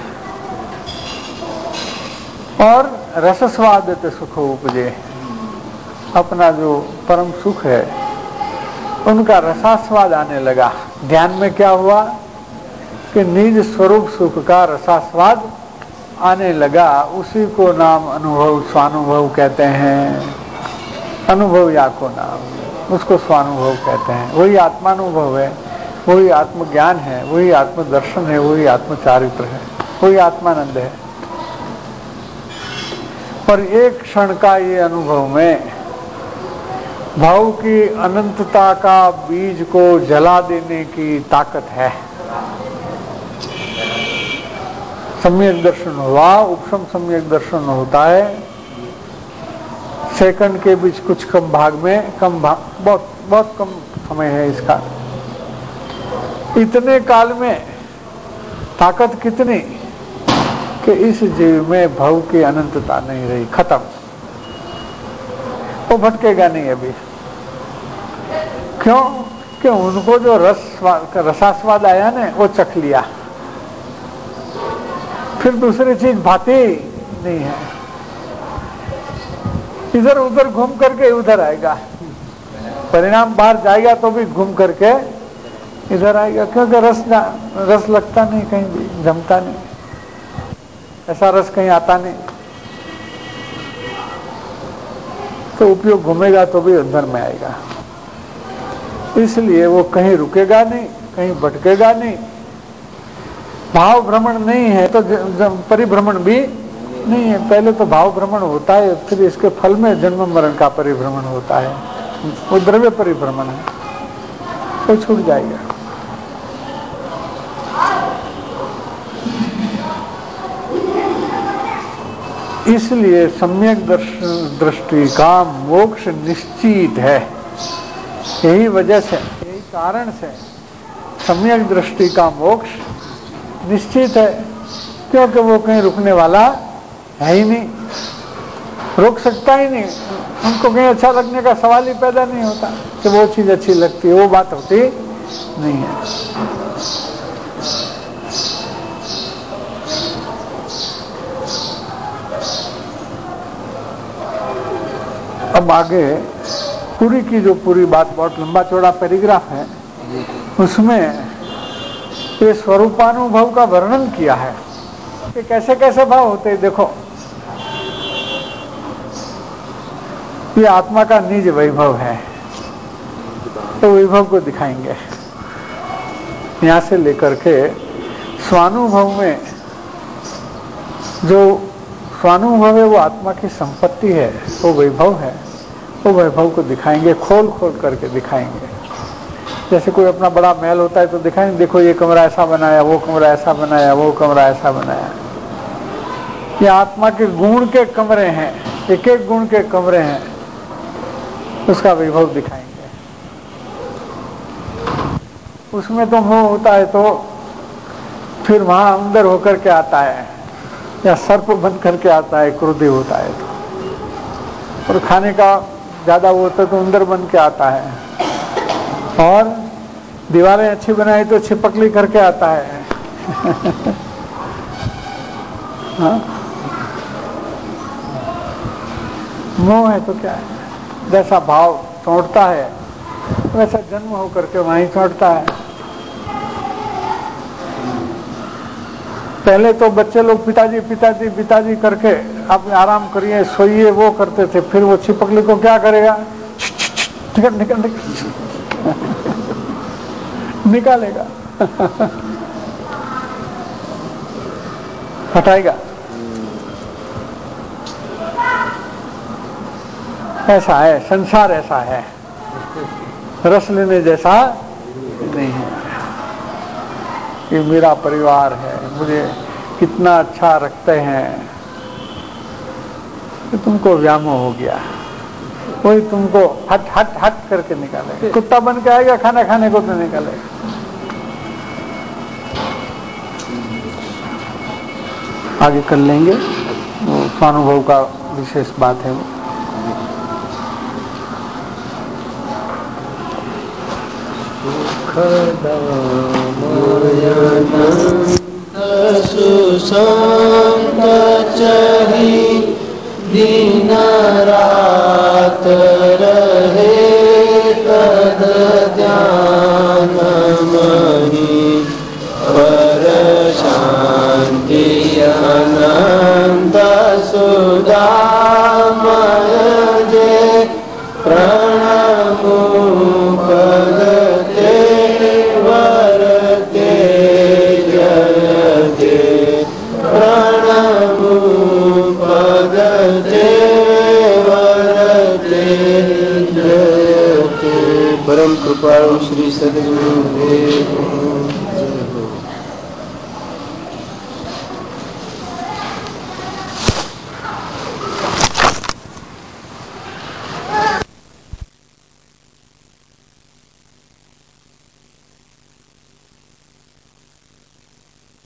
और रसस्वाद सुख उपजे, अपना जो परम सुख है उनका रसास्वाद आने लगा। ध्यान में क्या हुआ कि निज स्वरूप सुख का रसास्वाद आने लगा, उसी को नाम अनुभव स्वानुभव कहते हैं। अनुभव या को नाम, उसको स्वानुभव कहते हैं। वही आत्मानुभव है, वही आत्मज्ञान है, वही आत्मदर्शन है, वही आत्मचारित्र है, वही आत्मानंद है। पर एक क्षण का ये अनुभव में भाव की अनंतता का बीज को जला देने की ताकत है। सम्यक दर्शन हुआ, उपशम सम्यक दर्शन होता है, सेकंड के बीच कुछ कम भाग में, बहुत कम समय है इसका। इतने काल में ताकत कितनी कि इस जीव में भव की अनंतता नहीं रही, खत्म। वो भटकेगा नहीं अभी। क्यों? कि उनको जो रसास्वाद आया ना वो चख लिया। फिर दूसरी चीज भाती नहीं है। इधर उधर घूम करके उधर आएगा, परिणाम बाहर जाएगा तो भी घूम करके इधर आएगा, क्योंकि रस लगता नहीं, कहीं भी जमता नहीं, ऐसा रस कहीं आता नहीं। तो उपयोग घूमेगा तो भी अंदर में आएगा, इसलिए वो कहीं रुकेगा नहीं, कहीं भटकेगा नहीं। भाव भ्रमण नहीं है तो परिभ्रमण भी नहीं है। पहले तो भाव भ्रमण होता है, फिर इसके फल में जन्म मरण का परिभ्रमण होता है, वो द्रव्य परिभ्रमण है, तो छूट जाएगा। इसलिए सम्यक दृष्टि का मोक्ष निश्चित है। यही वजह से, यही कारण से सम्यक दृष्टि का मोक्ष निश्चित है, क्योंकि वो कहीं रुकने वाला है ही नहीं, रोक सकता ही नहीं। उनको कहीं अच्छा लगने का सवाल ही पैदा नहीं होता कि वो चीज अच्छी लगती है, वो बात होती नहीं है। अब आगे पूरी की जो पूरी बात, बहुत लंबा चौड़ा पैराग्राफ है, उसमें ये स्वरूपानुभव का वर्णन किया है कि कैसे कैसे भाव होते हैं। देखो, ये आत्मा का निज वैभव है, तो वैभव को दिखाएंगे यहां से लेकर के स्वानुभव में। जो स्वानुभव है वो आत्मा की संपत्ति है, वो वैभव है, वो वैभव को दिखाएंगे, खोल खोल करके दिखाएंगे। जैसे कोई अपना बड़ा महल होता है तो दिखाएंगे, देखो ये कमरा ऐसा बनाया, वो कमरा ऐसा बनाया, वो कमरा ऐसा बनाया। ये आत्मा के गुण के कमरे हैं, एक एक गुण के कमरे हैं, उसका वैभव दिखाएंगे। उसमें तो मोह होता है तो फिर वहां अंदर होकर के आता है, या सर्प बन करके आता है, क्रोधी होता है तो। और खाने का ज्यादा वो होता है तो अंदर बन के आता है, और दीवारें अच्छी बनाई तो छिपकली करके आता है। हाँ? मोह है तो क्या है, जैसा भाव चोटता है वैसा जन्म होकर के वहीं चोटता है। पहले तो बच्चे लोग पिताजी पिताजी पिताजी करके आप आराम करिए, सोइए, वो करते थे। फिर वो छिपकली को क्या करेगा, निकल निकल निकल निकालेगा, हटाएगा। ऐसा है संसार, ऐसा है, रस लेने जैसा नहीं है। ये मेरा परिवार है, मुझे कितना अच्छा रखते हैं, तो तुमको व्यामोह हो गया, कोई तुमको हट हट हट करके निकालेगा। कुत्ता बन के आएगा खाना खाने को तो निकालेगा। आगे कर लेंगे, वो स्वानुभव का विशेष बात है वो। दिन रात रहे तद ध्यान मही, पर शांति अनंत सुदामय जे, प्रणमु पद वरते जयते, प्रणमु पद वरते जयते। परम कृपाळु श्री सद्गुरु देव।